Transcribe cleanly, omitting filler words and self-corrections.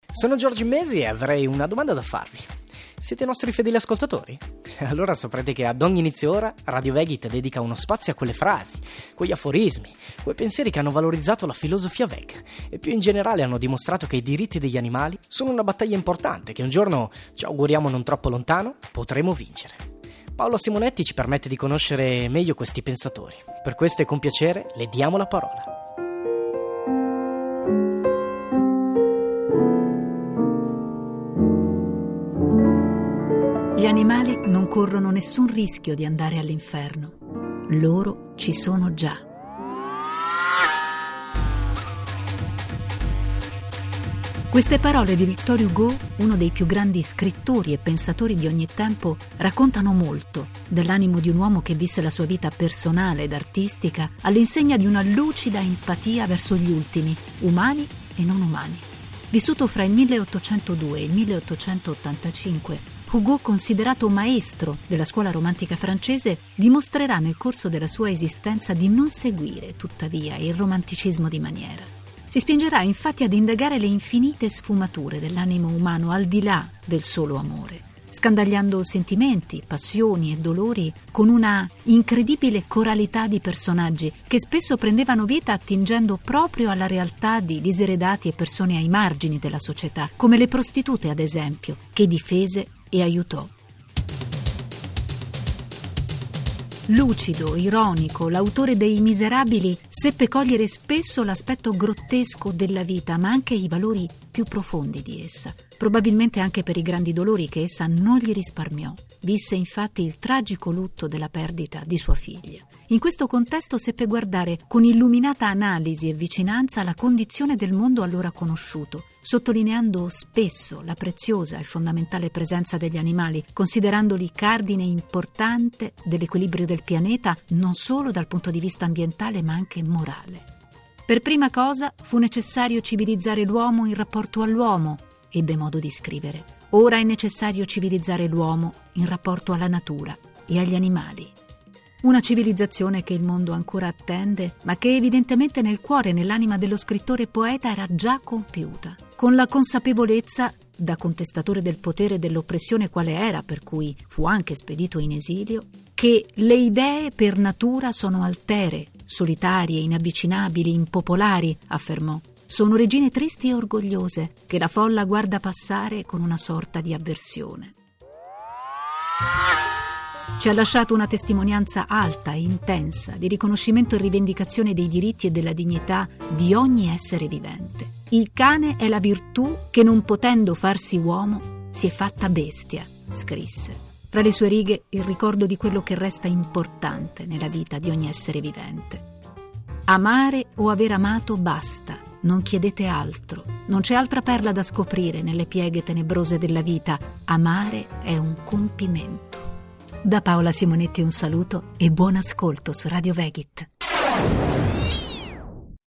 Sono Giorgio Mesi e avrei una domanda da farvi. Siete nostri fedeli ascoltatori? Allora saprete che ad ogni inizio ora Radio Vegit dedica uno spazio a quelle frasi, quegli aforismi, quei pensieri che hanno valorizzato la filosofia veg e più in generale hanno dimostrato che i diritti degli animali sono una battaglia importante che un giorno, ci auguriamo non troppo lontano, potremo vincere. Paolo Simonetti ci permette di conoscere meglio questi pensatori. Per questo e con piacere le diamo la parola. Gli animali non corrono nessun rischio di andare all'inferno. Loro ci sono già. Queste parole di Victor Hugo, uno dei più grandi scrittori e pensatori di ogni tempo, raccontano molto dell'animo di un uomo che visse la sua vita personale ed artistica all'insegna di una lucida empatia verso gli ultimi, umani e non umani. Vissuto fra il 1802 e il 1885, Hugo, considerato maestro della scuola romantica francese, dimostrerà nel corso della sua esistenza di non seguire, tuttavia, il romanticismo di maniera. Si spingerà infatti ad indagare le infinite sfumature dell'animo umano al di là del solo amore, scandagliando sentimenti, passioni e dolori con una incredibile coralità di personaggi che spesso prendevano vita attingendo proprio alla realtà di diseredati e persone ai margini della società, come le prostitute ad esempio, che difese e aiutò. Lucido, ironico, l'autore dei Miserabili seppe cogliere spesso l'aspetto grottesco della vita, ma anche i valori più profondi di essa, probabilmente anche per i grandi dolori che essa non gli risparmiò. Visse infatti il tragico lutto della perdita di sua figlia. In questo contesto seppe guardare con illuminata analisi e vicinanza la condizione del mondo allora conosciuto, sottolineando spesso la preziosa e fondamentale presenza degli animali, considerandoli cardine importante dell'equilibrio del pianeta non solo dal punto di vista ambientale ma anche morale. Per prima cosa fu necessario civilizzare l'uomo in rapporto all'uomo, ebbe modo di scrivere. Ora è necessario civilizzare l'uomo in rapporto alla natura e agli animali. Una civilizzazione che il mondo ancora attende, ma che evidentemente nel cuore e nell'anima dello scrittore poeta era già compiuta, con la consapevolezza, da contestatore del potere e dell'oppressione quale era, per cui fu anche spedito in esilio, che le idee per natura sono altere, solitarie, inavvicinabili, impopolari, affermò. Sono regine tristi e orgogliose che la folla guarda passare con una sorta di avversione. Ci ha lasciato una testimonianza alta e intensa di riconoscimento e rivendicazione dei diritti e della dignità di ogni essere vivente. Il cane è la virtù che, non potendo farsi uomo, si è fatta bestia, scrisse. Fra le sue righe il ricordo di quello che resta importante nella vita di ogni essere vivente. Amare o aver amato basta, non chiedete altro. Non c'è altra perla da scoprire nelle pieghe tenebrose della vita. Amare è un compimento. Da Paola Simonetti un saluto e buon ascolto su Radio Vegit.